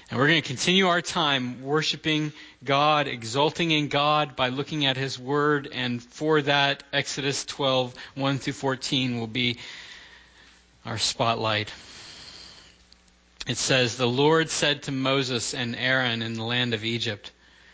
And we're going to continue our time worshiping God, exulting in God by looking at His Word. And for that, Exodus 12, 1 through 14 will be our spotlight. It says, "The Lord said to Moses and Aaron in the land of Egypt,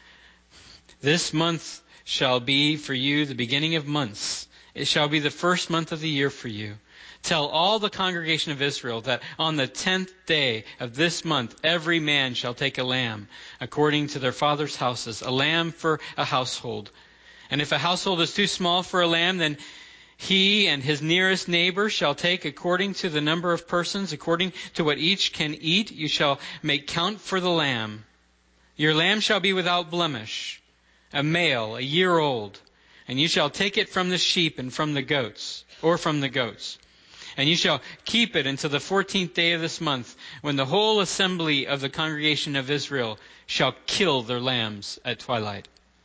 'This month shall be for you the beginning of months. It shall be the first month of the year for you. Tell all the congregation of Israel that on the 10th day of this month every man shall take a lamb, according to their father's houses, a lamb for a household. And if a household is too small for a lamb, then he and his nearest neighbor shall take according to the number of persons, according to what each can eat, you shall make count for the lamb. Your lamb shall be without blemish, a male, a year old, and you shall take it from the sheep and from the goats, or from the goats. And you shall keep it until the 14th day of this month, when the whole assembly of the congregation of Israel shall kill their lambs at twilight.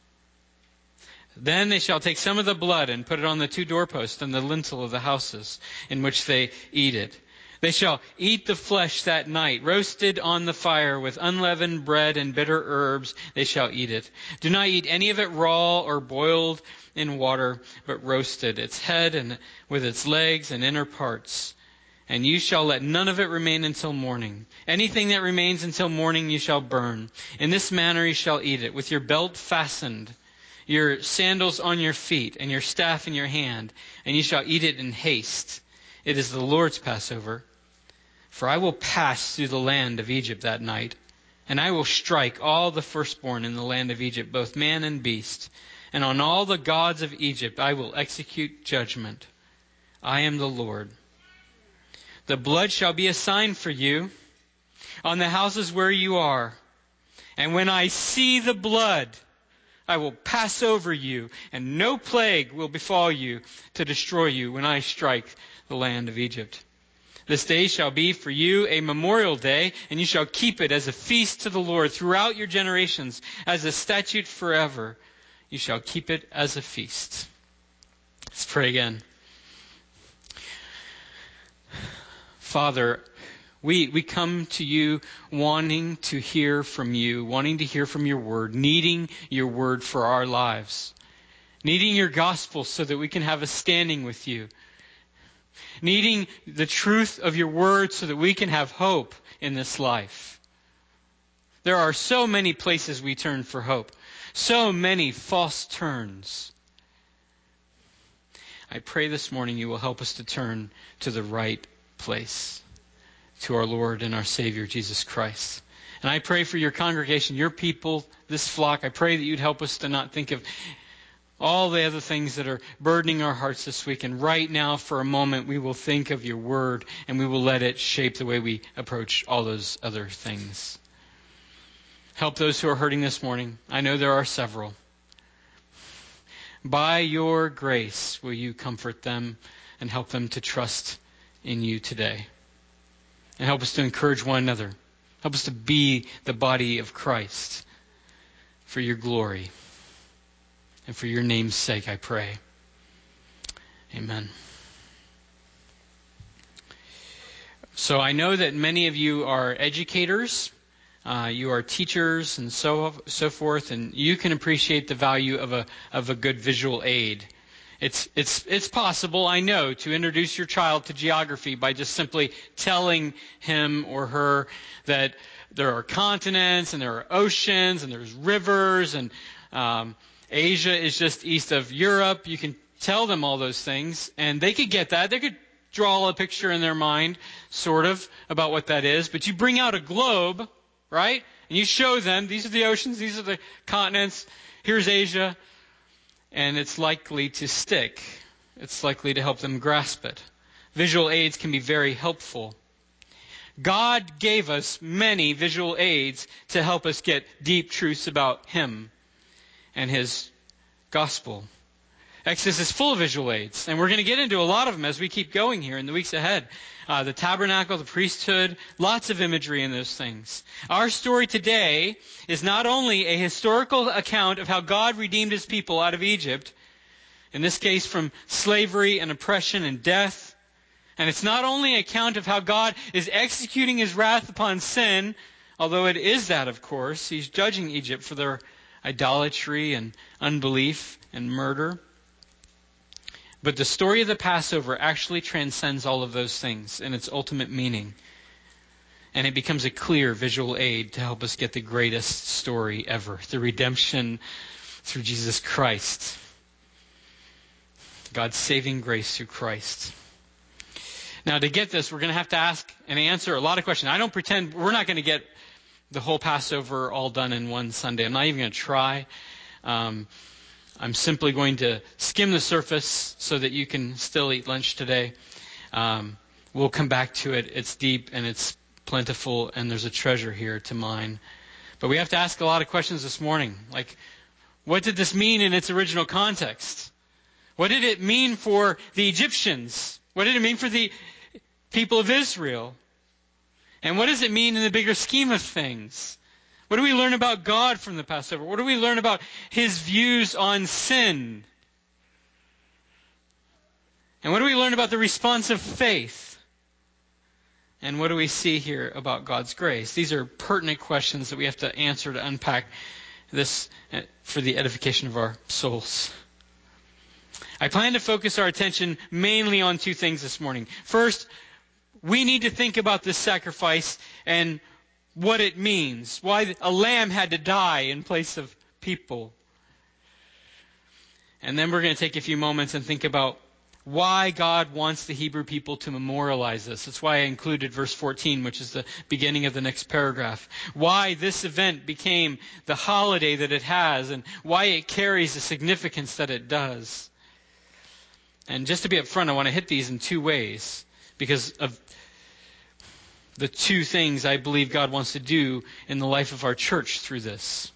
Then they shall take some of the blood and put it on the 2 doorposts and the lintel of the houses in which they eat it. They shall eat the flesh that night, roasted on the fire with unleavened bread and bitter herbs. They shall eat it. Do not eat any of it raw or boiled in water, but roasted, its head and with its legs and inner parts. And you shall let none of it remain until morning. Anything that remains until morning you shall burn. In this manner you shall eat it, with your belt fastened, your sandals on your feet, and your staff in your hand, and you shall eat it in haste. It is the Lord's Passover. For I will pass through the land of Egypt that night, and I will strike all the firstborn in the land of Egypt, both man and beast. And on all the gods of Egypt I will execute judgment. I am the Lord. The blood shall be a sign for you on the houses where you are. And when I see the blood, I will pass over you, and no plague will befall you to destroy you when I strike the land of Egypt. This day shall be for you a memorial day, and you shall keep it as a feast to the Lord throughout your generations, as a statute forever. You shall keep it as a feast.'" Let's pray again. Father, we come to you wanting to hear from you, wanting to hear from your word, needing your word for our lives, needing your gospel so that we can have a standing with you, needing the truth of your word so that we can have hope in this life. There are so many places we turn for hope. So many false turns. I pray this morning you will help us to turn to the right place, to our Lord and our Savior, Jesus Christ. And I pray for your congregation, your people, this flock. I pray that you'd help us to not think of all the other things that are burdening our hearts this week. And right now, for a moment, we will think of your word, and we will let it shape the way we approach all those other things. Help those who are hurting this morning. I know there are several. By your grace, will you comfort them and help them to trust in you today? And help us to encourage one another. Help us to be the body of Christ for your glory. And for your name's sake, I pray. Amen. So I know that many of you are educators. You are teachers and so forth, and you can appreciate the value of a good visual aid. It's possible, I know, to introduce your child to geography by just simply telling him or her that there are continents and there are oceans and there's rivers and Asia is just east of Europe. You can tell them all those things, and they could get that. They could draw a picture in their mind, sort of, about what that is. But you bring out a globe, right? And you show them, these are the oceans, these are the continents, here's Asia, and it's likely to stick. It's likely to help them grasp it. Visual aids can be very helpful. God gave us many visual aids to help us get deep truths about Him and His gospel. Exodus is full of visual aids, and we're going to get into a lot of them as we keep going here in the weeks ahead. The tabernacle, the priesthood, lots of imagery in those things. Our story today is not only a historical account of how God redeemed His people out of Egypt, in this case from slavery and oppression and death, and it's not only an account of how God is executing His wrath upon sin although it is that, of course. He's judging Egypt for their idolatry and unbelief and murder. But the story of the Passover actually transcends all of those things in its ultimate meaning. And it becomes a clear visual aid to help us get the greatest story ever, the redemption through Jesus Christ. God's saving grace through Christ. Now, to get this, we're going to have to ask and answer a lot of questions. I don't pretend we're not going to get the whole Passover all done in one Sunday. I'm not even going to try. I'm simply going to skim the surface so that you can still eat lunch today. We'll come back to it. It's deep and it's plentiful, and there's a treasure here to mine. But we have to ask a lot of questions this morning. Like, what did this mean in its original context? What did it mean for the Egyptians? What did it mean for the people of Israel? And what does it mean in the bigger scheme of things? What do we learn about God from the Passover? What do we learn about His views on sin? And what do we learn about the response of faith? And what do we see here about God's grace? These are pertinent questions that we have to answer to unpack this for the edification of our souls. I plan to focus our attention mainly on two things this morning. First, we need to think about this sacrifice and what it means. Why a lamb had to die in place of people. And then we're going to take a few moments and think about why God wants the Hebrew people to memorialize this. That's why I included verse 14, which is the beginning of the next paragraph. Why this event became the holiday that it has, and why it carries the significance that it does. And just to be upfront, I want to hit these in two ways, because of the two things I believe God wants to do in the life of our church through this.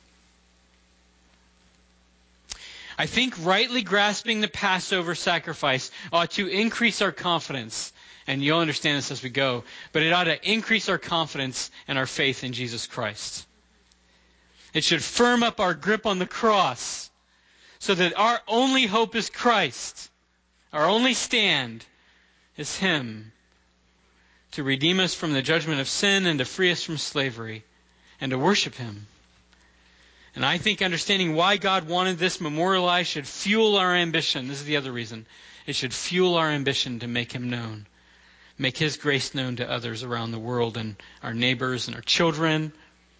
I think rightly grasping the Passover sacrifice ought to increase our confidence. And you'll understand this as we go. But it ought to increase our confidence and our faith in Jesus Christ. It should firm up our grip on the cross so that our only hope is Christ. Our only stand is Him to redeem us from the judgment of sin and to free us from slavery and to worship Him. And I think understanding why God wanted this memorialized should fuel our ambition. This is the other reason. It should fuel our ambition to make Him known. Make His grace known to others around the world and our neighbors and our children.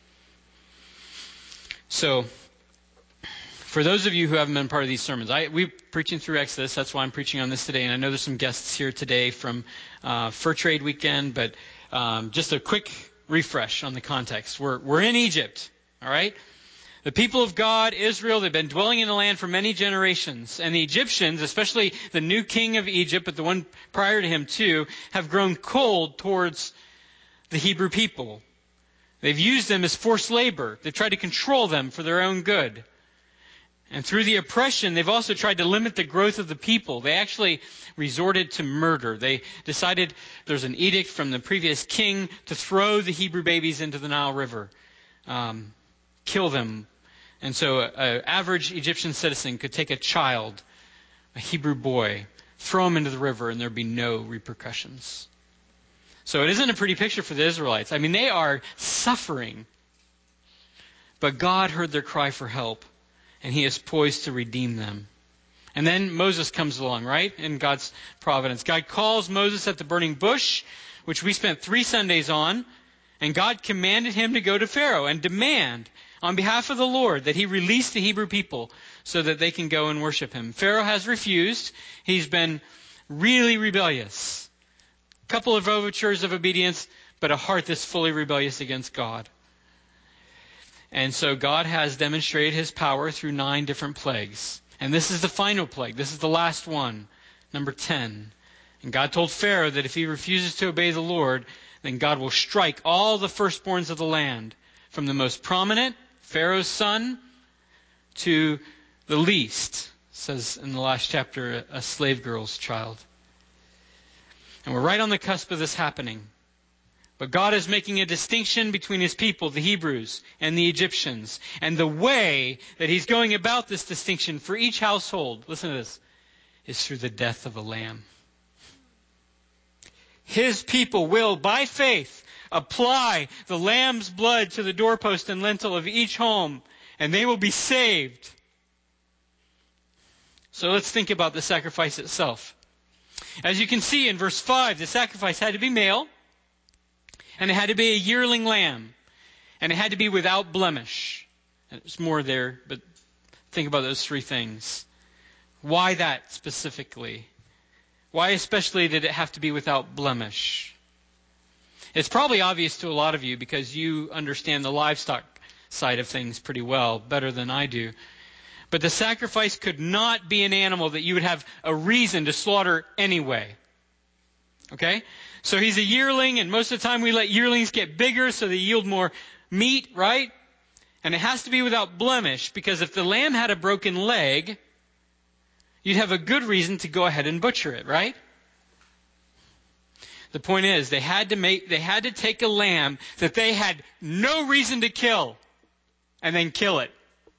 So, for those of you who haven't been part of these sermons, we're preaching through Exodus. That's why I'm preaching on this today. And I know there's some guests here today from Fur Trade Weekend. But just a quick refresh on the context. We're in Egypt. All right? The people of God, Israel, they've been dwelling in the land for many generations. And the Egyptians, especially the new king of Egypt, but the one prior to him too, have grown cold towards the Hebrew people. They've used them as forced labor. They've tried to control them for their own good. And through the oppression, they've also tried to limit the growth of the people. They actually resorted to murder. They decided there's an edict from the previous king to throw the Hebrew babies into the Nile River. Kill them. And so an average Egyptian citizen could take a child, a Hebrew boy, throw him into the river, and there'd be no repercussions. So it isn't a pretty picture for the Israelites. I mean, they are suffering. But God heard their cry for help, and He is poised to redeem them. And then Moses comes along, right? In God's providence. God calls Moses at the burning bush, which we spent 3 Sundays on, and God commanded him to go to Pharaoh and demand on behalf of the Lord that he release the Hebrew people so that they can go and worship Him. Pharaoh has refused. He's been really rebellious. A couple of overtures of obedience, but a heart that's fully rebellious against God. And so God has demonstrated His power through 9 different plagues. And this is the final plague. This is the last one, number 10. And God told Pharaoh that if he refuses to obey the Lord, then God will strike all the firstborns of the land, from the most prominent, Pharaoh's son, to the least, says in the last chapter, a slave girl's child. And we're right on the cusp of this happening. But God is making a distinction between His people, the Hebrews, and the Egyptians. And the way that He's going about this distinction for each household, listen to this, is through the death of a lamb. His people will, by faith, apply the lamb's blood to the doorpost and lintel of each home, and they will be saved. So let's think about the sacrifice itself. As you can see in verse 5, the sacrifice had to be male, and it had to be a yearling lamb, and it had to be without blemish. And there's more there, but think about those three things. Why that specifically? Why especially did it have to be without blemish? It's probably obvious to a lot of you because you understand the livestock side of things pretty well, better than I do. But the sacrifice could not be an animal that you would have a reason to slaughter anyway. Okay? So he's a yearling, and most of the time we let yearlings get bigger so they yield more meat, right? And it has to be without blemish, because if the lamb had a broken leg, you'd have a good reason to go ahead and butcher it, right? The point is, they had to take a lamb that they had no reason to kill, and then kill it.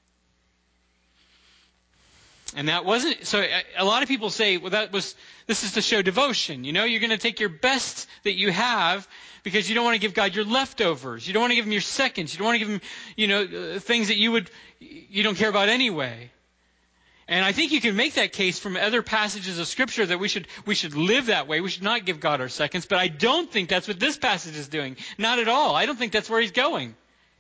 And that wasn't, so a lot of people say, well, this is to show devotion. You know, you're going to take your best that you have because you don't want to give God your leftovers. You don't want to give Him your seconds. You don't want to give Him, things that you don't care about anyway. And I think you can make that case from other passages of Scripture that we should live that way. We should not give God our seconds. But I don't think that's what this passage is doing. Not at all. I don't think that's where he's going.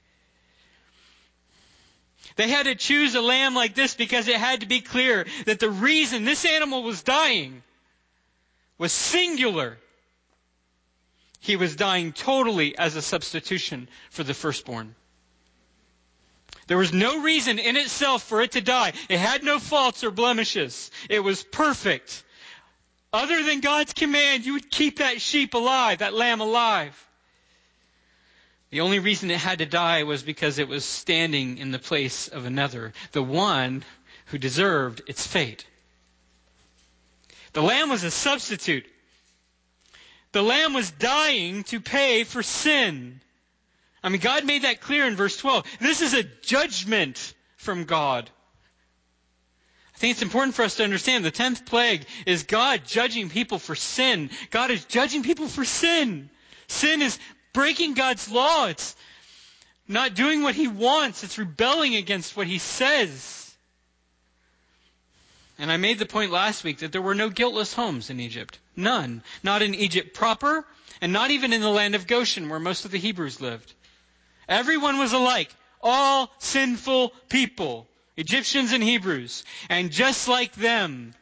They had to choose a lamb like this because it had to be clear that the reason this animal was dying was singular. He was dying totally as a substitution for the firstborn. There was no reason in itself for it to die. It had no faults or blemishes. It was perfect. Other than God's command, you would keep that sheep alive, that lamb alive. The only reason it had to die was because it was standing in the place of another, the one who deserved its fate. The lamb was a substitute. The lamb was dying to pay for sin. I mean, God made that clear in verse 12. This is a judgment from God. I think it's important for us to understand the 10th plague is God judging people for sin. God is judging people for sin. Sin is breaking God's law. It's not doing what He wants. It's rebelling against what He says. And I made the point last week that there were no guiltless homes in Egypt. None. Not in Egypt proper, and not even in the land of Goshen, where most of the Hebrews lived. Everyone was alike. All sinful people. Egyptians and Hebrews. And just like them,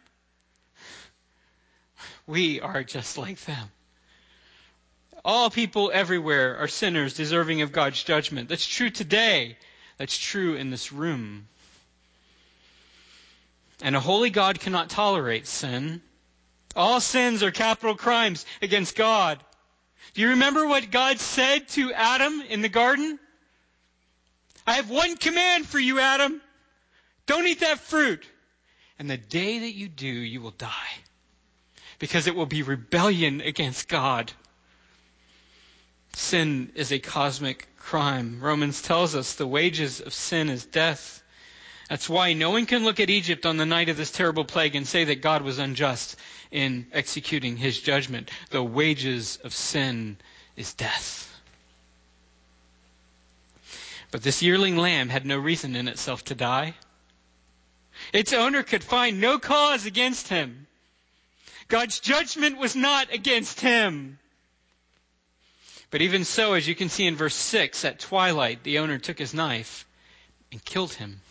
we are just like them. All people everywhere are sinners deserving of God's judgment. That's true today. That's true in this room. And a holy God cannot tolerate sin. All sins are capital crimes against God. Do you remember what God said to Adam in the garden? I have one command for you, Adam. Don't eat that fruit. And the day that you do, you will die. Because it will be rebellion against God. Sin is a cosmic crime. Romans tells us the wages of sin is death. That's why no one can look at Egypt on the night of this terrible plague and say that God was unjust in executing His judgment. The wages of sin is death. But this yearling lamb had no reason in itself to die. Its owner could find no cause against him. God's judgment was not against him. But even so, as you can see in verse 6, at twilight, the owner took his knife and killed him.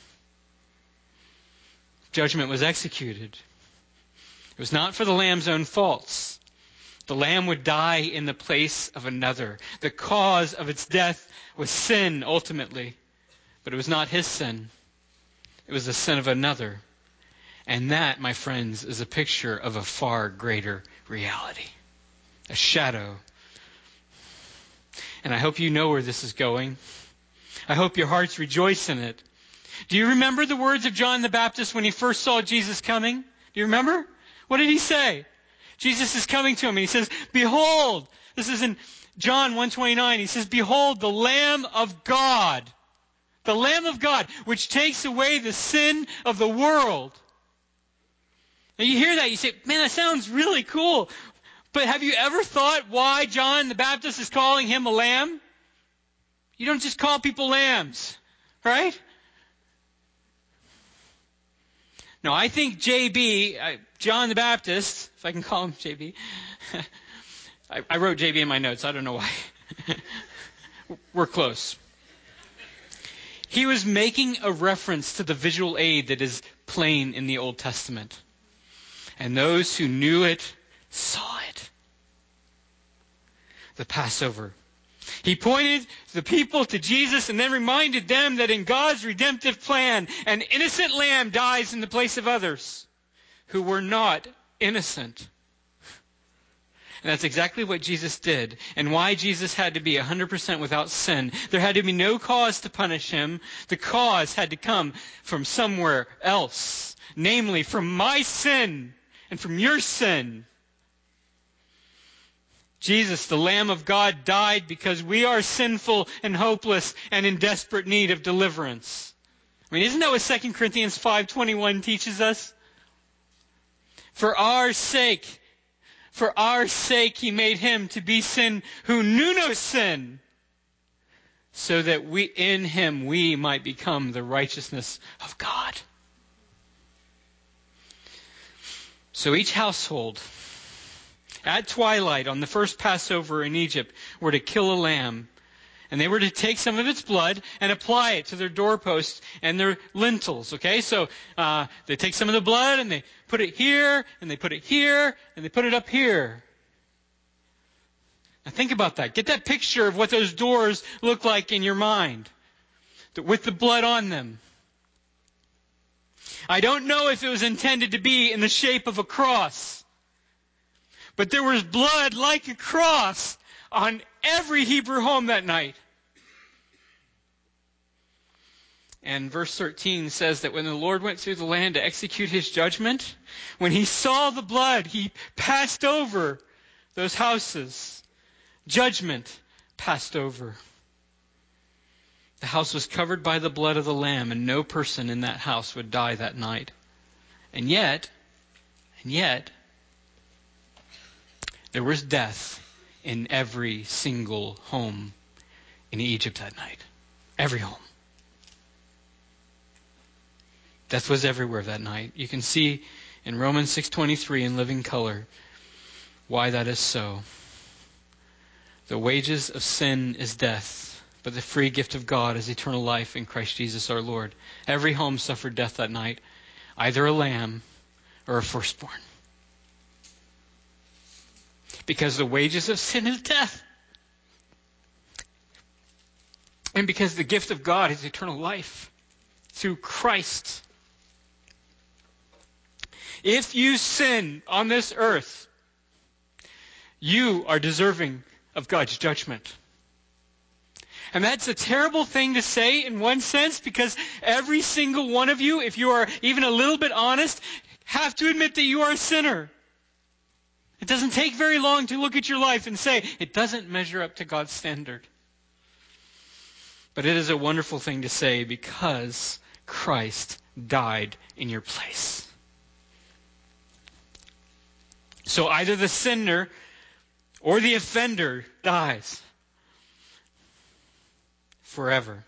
Judgment was executed. It was not for the lamb's own faults. The lamb would die in the place of another. The cause of its death was sin, ultimately. But it was not his sin. It was the sin of another. And that, my friends, is a picture of a far greater reality. A shadow. And I hope you know where this is going. I hope your hearts rejoice in it. Do you remember the words of John the Baptist when he first saw Jesus coming? Do you remember? What did he say? Jesus is coming to him and he says, "Behold," this is in John 1:29, he says, "Behold, the Lamb of God, the Lamb of God, which takes away the sin of the world." Now you hear that, you say, man, that sounds really cool. But have you ever thought why John the Baptist is calling him a lamb? You don't just call people lambs, right? No, I think John the Baptist, if I can call him JB, I wrote JB in my notes. I don't know why. We're close. He was making a reference to the visual aid that is plain in the Old Testament. And those who knew it saw it. The Passover. He pointed the people to Jesus and then reminded them that in God's redemptive plan, an innocent lamb dies in the place of others who were not innocent. And that's exactly what Jesus did, and why Jesus had to be 100% without sin. There had to be no cause to punish him. The cause had to come from somewhere else, namely from my sin and from your sin. Jesus, the Lamb of God, died because we are sinful and hopeless and in desperate need of deliverance. I mean, isn't that what 2 Corinthians 5:21 teaches us? For our sake, he made him to be sin who knew no sin, so that in him we might become the righteousness of God. So each household, at twilight on the first Passover in Egypt, were to kill a lamb. And they were to take some of its blood and apply it to their doorposts and their lintels. Okay, so they take some of the blood and they put it here, and they put it here, and they put it up here. Now think about that. Get that picture of what those doors look like in your mind, with the blood on them. I don't know if it was intended to be in the shape of a cross, but there was blood like a cross on every Hebrew home that night. And verse 13 says that when the Lord went through the land to execute his judgment, when he saw the blood, he passed over those houses. Judgment passed over. The house was covered by the blood of the Lamb, and no person in that house would die that night. And yet, there was death in every single home in Egypt that night. Every home. Death was everywhere that night. You can see in Romans 6:23 in living color why that is so. The wages of sin is death, but the free gift of God is eternal life in Christ Jesus our Lord. Every home suffered death that night, either a lamb or a firstborn. Because the wages of sin is death. And because the gift of God is eternal life through Christ. If you sin on this earth, you are deserving of God's judgment. And that's a terrible thing to say in one sense, because every single one of you, if you are even a little bit honest, have to admit that you are a sinner. It doesn't take very long to look at your life and say, it doesn't measure up to God's standard. But it is a wonderful thing to say because Christ died in your place. So either the sinner or the offender dies forever.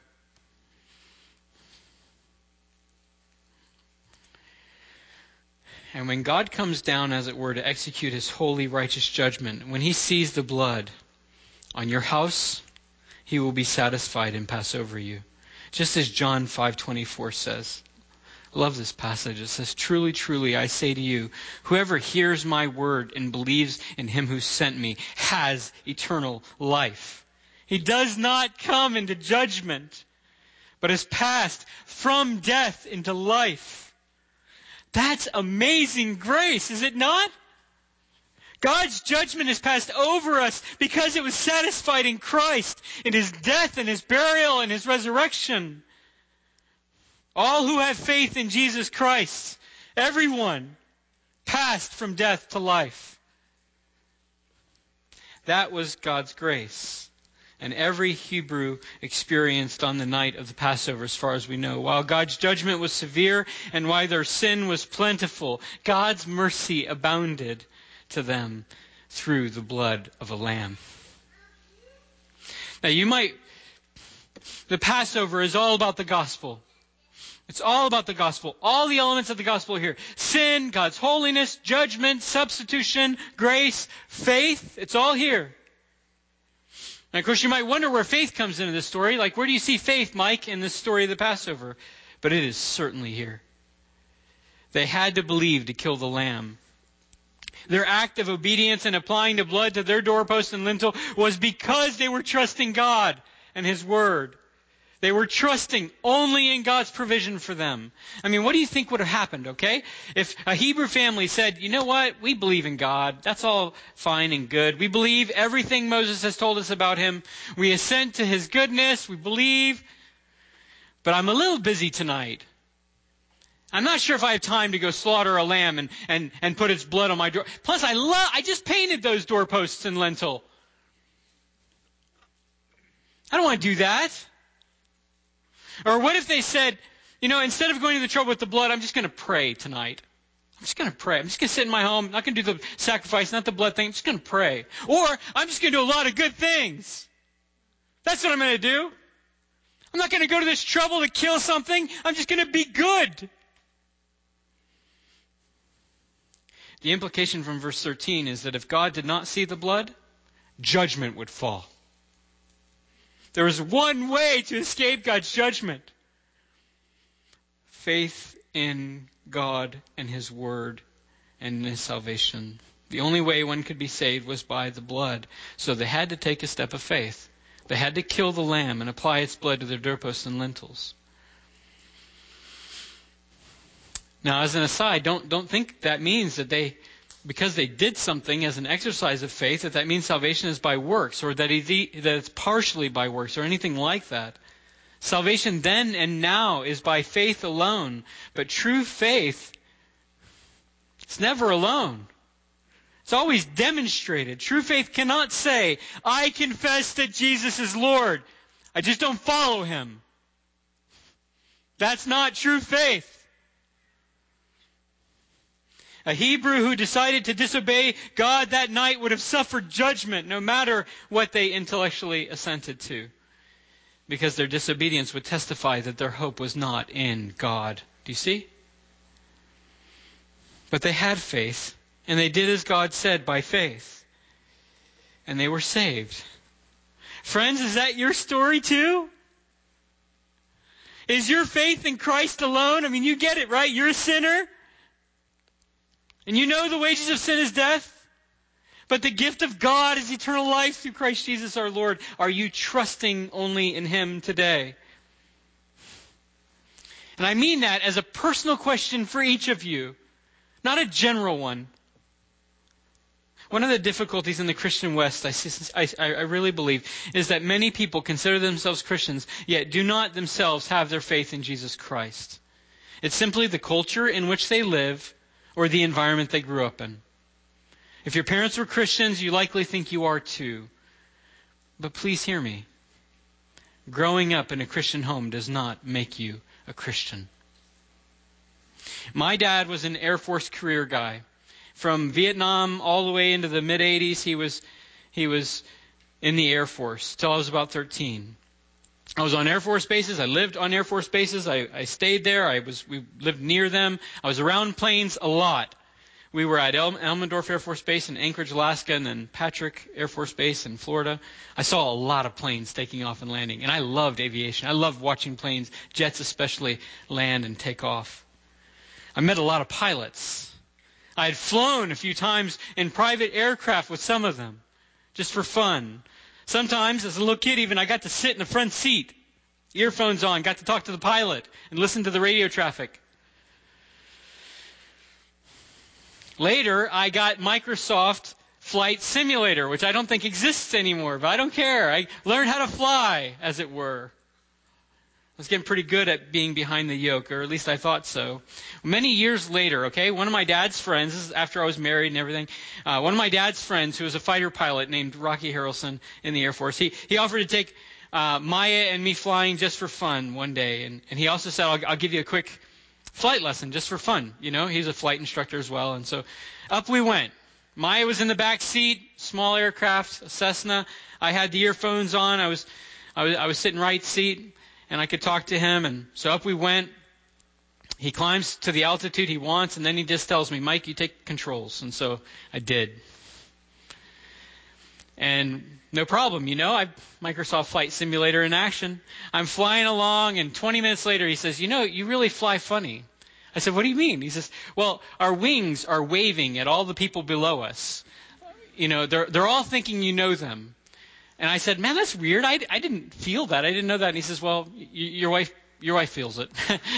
And when God comes down, as it were, to execute his holy, righteous judgment, when he sees the blood on your house, he will be satisfied and pass over you. Just as John 5:24 says. I love this passage. It says, "Truly, truly, I say to you, whoever hears my word and believes in him who sent me has eternal life. He does not come into judgment, but has passed from death into life." That's amazing grace, is it not? God's judgment has passed over us because it was satisfied in Christ, in his death and his burial and his resurrection. All who have faith in Jesus Christ, everyone, passed from death to life. That was God's grace. And every Hebrew experienced on the night of the Passover, as far as we know. While God's judgment was severe and while their sin was plentiful, God's mercy abounded to them through the blood of a lamb. Now the Passover is all about the gospel. It's all about the gospel. All the elements of the gospel are here. Sin, God's holiness, judgment, substitution, grace, faith. It's all here. And of course, you might wonder where faith comes into this story. Like, where do you see faith, Mike, in this story of the Passover? But it is certainly here. They had to believe to kill the lamb. Their act of obedience and applying the blood to their doorpost and lintel was because they were trusting God and His Word. They were trusting only in God's provision for them. I mean, what do you think would have happened, okay? If a Hebrew family said, you know what, we believe in God. That's all fine and good. We believe everything Moses has told us about Him. We assent to His goodness. We believe. But I'm a little busy tonight. I'm not sure if I have time to go slaughter a lamb and put its blood on my door. Plus, I just painted those doorposts and lintel. I don't want to do that. Or what if they said, instead of going to the trouble with the blood, I'm just going to pray tonight. I'm just going to pray. I'm just going to sit in my home. I'm not going to do the sacrifice, not the blood thing. I'm just going to pray. Or I'm just going to do a lot of good things. That's what I'm going to do. I'm not going to go to this trouble to kill something. I'm just going to be good. The implication from verse 13 is that if God did not see the blood, judgment would fall. There is one way to escape God's judgment. Faith in God and His Word and His salvation. The only way one could be saved was by the blood. So they had to take a step of faith. They had to kill the lamb and apply its blood to their doorposts and lintels. Now, as an aside, don't think that means that because they did something as an exercise of faith, that means salvation is by works, or that it's partially by works, or anything like that. Salvation then and now is by faith alone. But true faith, it's never alone. It's always demonstrated. True faith cannot say, I confess that Jesus is Lord. I just don't follow Him. That's not true faith. A Hebrew who decided to disobey God that night would have suffered judgment no matter what they intellectually assented to, because their disobedience would testify that their hope was not in God. Do you see? But they had faith, and they did as God said by faith, and they were saved. Friends, is that your story too? Is your faith in Christ alone? I mean, you get it, right? You're a sinner. And you know the wages of sin is death. But the gift of God is eternal life through Christ Jesus our Lord. Are you trusting only in Him today? And I mean that as a personal question for each of you, not a general one. One of the difficulties in the Christian West, I really believe, is that many people consider themselves Christians, yet do not themselves have their faith in Jesus Christ. It's simply the culture in which they live or the environment they grew up in. If your parents were Christians, you likely think you are too. But please hear me. Growing up in a Christian home does not make you a Christian. My dad was an Air Force career guy. From Vietnam all the way into the mid-'80s, he was in the Air Force till I was about 13. I was on Air Force bases. I lived on Air Force bases. I stayed there. We lived near them. I was around planes a lot. We were at Elmendorf Air Force Base in Anchorage, Alaska, and then Patrick Air Force Base in Florida. I saw a lot of planes taking off and landing, and I loved aviation. I loved watching planes, jets especially, land and take off. I met a lot of pilots. I had flown a few times in private aircraft with some of them, just for fun. Sometimes, as a little kid even, I got to sit in the front seat, earphones on, got to talk to the pilot and listen to the radio traffic. Later, I got Microsoft Flight Simulator, which I don't think exists anymore, but I don't care. I learned how to fly, as it were. I was getting pretty good at being behind the yoke, or at least I thought so. Many years later, one of my dad's friends, this is after I was married and everything, one of my dad's friends, who was a fighter pilot named Rocky Harrelson in the Air Force, he offered to take Maya and me flying just for fun one day. And he also said, I'll give you a quick flight lesson just for fun. He's a flight instructor as well. And so up we went. Maya was in the back seat, small aircraft, a Cessna. I had the earphones on. I was sitting right seat, and I could talk to him. And so up we went. He climbs to the altitude he wants, and then he just tells me, Mike, you take controls. And so I did. And no problem, Microsoft Flight Simulator in action. I'm flying along, and 20 minutes later he says, you really fly funny. I said, what do you mean? He says, well, our wings are waving at all the people below us. They're all thinking you know them. And I said, man, that's weird. I didn't feel that. I didn't know that. And he says, well, your wife feels it.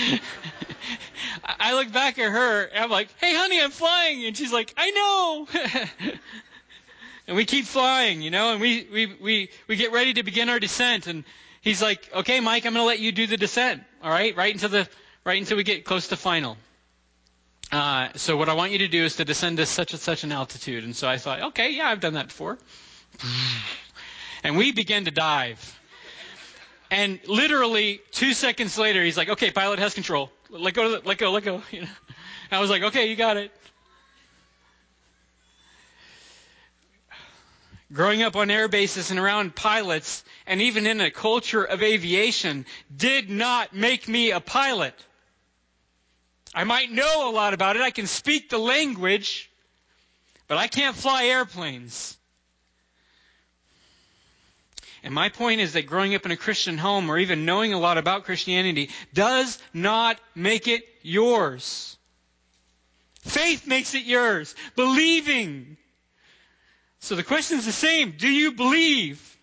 I look back at her, and I'm like, hey, honey, I'm flying. And she's like, I know. And we keep flying, and we get ready to begin our descent. And he's like, okay, Mike, I'm going to let you do the descent. All right, right until we get close to final. So what I want you to do is to descend to such and such an altitude. And so I thought, okay, yeah, I've done that before. And we began to dive. And literally 2 seconds later, he's like, okay, pilot has control. Let go. And I was like, okay, you got it. Growing up on air bases and around pilots, and even in a culture of aviation, did not make me a pilot. I might know a lot about it. I can speak the language, but I can't fly airplanes. And my point is that growing up in a Christian home, or even knowing a lot about Christianity, does not make it yours. Faith makes it yours. Believing. So the question is the same. Do you believe?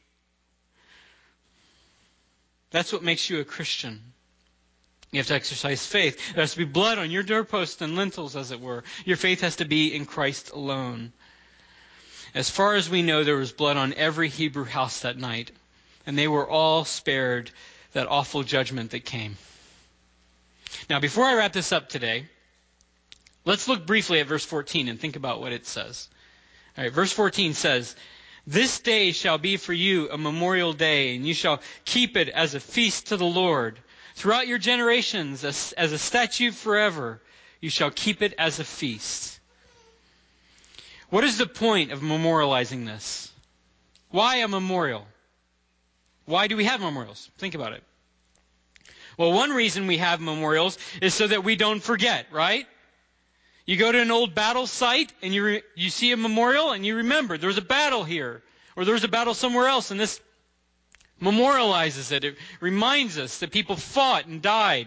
That's what makes you a Christian. You have to exercise faith. There has to be blood on your doorposts and lintels, as it were. Your faith has to be in Christ alone. As far as we know, there was blood on every Hebrew house that night. And they were all spared that awful judgment that came. Now, before I wrap this up today, let's look briefly at verse 14 and think about what it says. All right, verse 14 says, "This day shall be for you a memorial day, and you shall keep it as a feast to the Lord. Throughout your generations, as a statute forever, you shall keep it as a feast." What is the point of memorializing this? Why a memorial? Why do we have memorials? Think about it. Well, one reason we have memorials is so that we don't forget, right? You go to an old battle site and you see a memorial and you remember there was a battle here, or there was a battle somewhere else, and this memorializes it. It reminds us that people fought and died.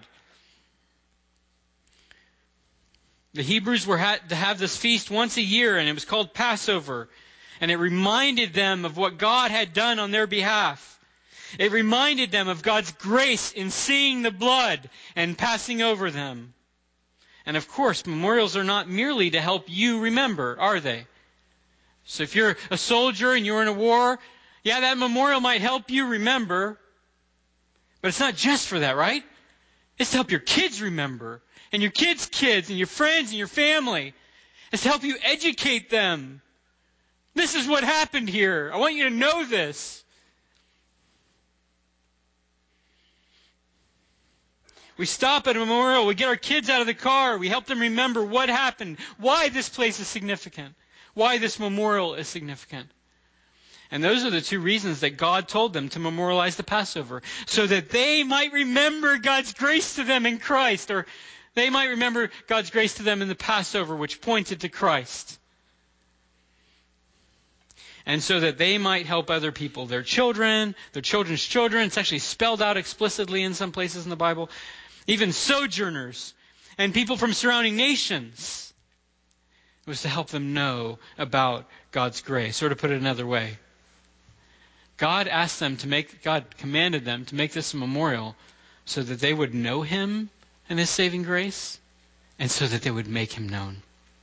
The Hebrews had to have this feast once a year, and it was called Passover. And it reminded them of what God had done on their behalf. It reminded them of God's grace in seeing the blood and passing over them. And of course, memorials are not merely to help you remember, are they? So if you're a soldier and you're in a war, yeah, that memorial might help you remember. But it's not just for that, right? It's to help your kids remember. And your kids' kids, and your friends, and your family. It's to help you educate them. This is what happened here. I want you to know this. We stop at a memorial. We get our kids out of the car. We help them remember what happened. Why this place is significant. Why this memorial is significant. And those are the two reasons that God told them to memorialize the Passover. So that they might remember God's grace to them in Christ. Or they might remember God's grace to them in the Passover, which pointed to Christ. And so that they might help other people, their children, their children's children. It's actually spelled out explicitly in some places in the Bible. Even sojourners and people from surrounding nations. It was to help them know about God's grace. Or to put it another way, God commanded them to make this a memorial so that they would know Him and His saving grace, and so that they would make Him known.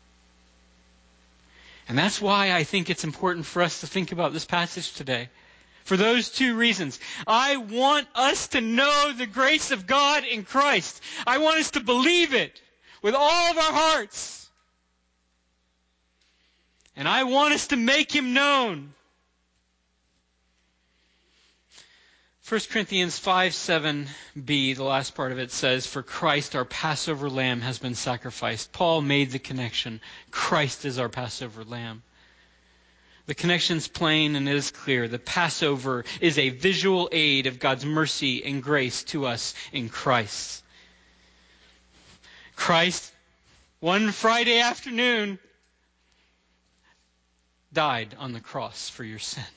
And that's why I think it's important for us to think about this passage today. For those two reasons. I want us to know the grace of God in Christ. I want us to believe it with all of our hearts. And I want us to make Him known. 1 Corinthians 5:7b, the last part of it says, "For Christ, our Passover lamb, has been sacrificed." Paul made the connection. Christ is our Passover lamb. The connection's plain and it is clear. The Passover is a visual aid of God's mercy and grace to us in Christ. Christ, one Friday afternoon, died on the cross for your sin.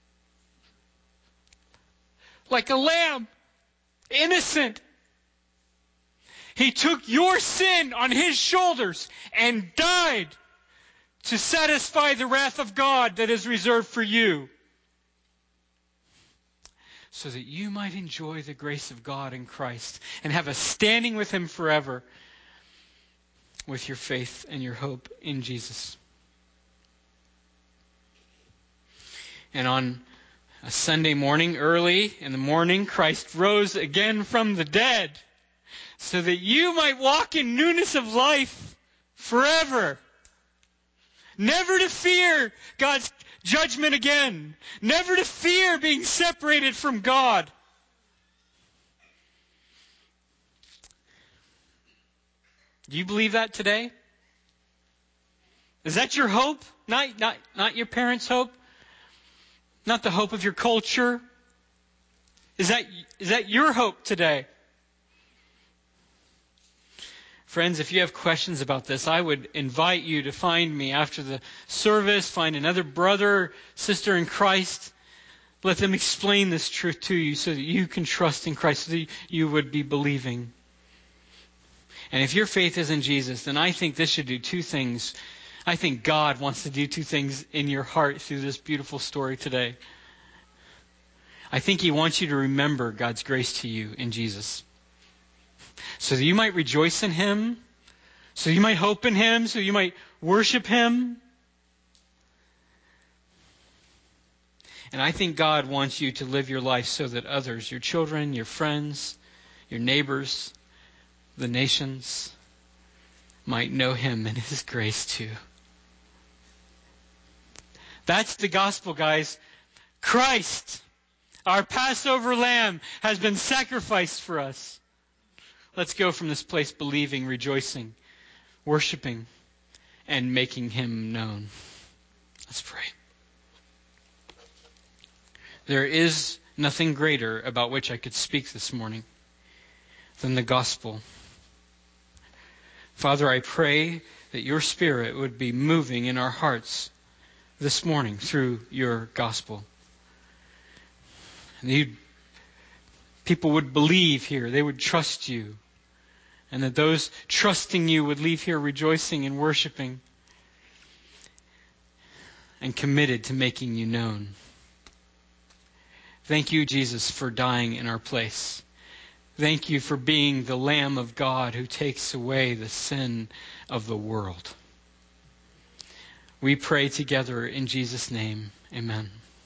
Like a lamb, innocent. He took your sin on his shoulders and died to satisfy the wrath of God that is reserved for you, so that you might enjoy the grace of God in Christ and have a standing with him forever with your faith and your hope in Jesus. And on a Sunday morning, early in the morning, Christ rose again from the dead so that you might walk in newness of life forever. Never to fear God's judgment again. Never to fear being separated from God. Do you believe that today? Is that your hope? Not your parents' hope? Not the hope of your culture? Is that your hope today? Friends, if you have questions about this, I would invite you to find me after the service. Find another brother, sister in Christ. Let them explain this truth to you so that you can trust in Christ, so that you would be believing. And if your faith is in Jesus, then I think this should do two things. I think God wants to do two things in your heart through this beautiful story today. I think he wants you to remember God's grace to you in Jesus, so that you might rejoice in him, so you might hope in him, so you might worship him. And I think God wants you to live your life so that others, your children, your friends, your neighbors, the nations, might know him and his grace too. That's the gospel, guys. Christ, our Passover lamb, has been sacrificed for us. Let's go from this place believing, rejoicing, worshiping, and making him known. Let's pray. There is nothing greater about which I could speak this morning than the gospel. Father, I pray that your Spirit would be moving in our hearts this morning through your gospel. And people would believe here. They would trust you. And that those trusting you would leave here rejoicing and worshiping and committed to making you known. Thank you, Jesus, for dying in our place. Thank you for being the Lamb of God who takes away the sin of the world. We pray together in Jesus' name. Amen.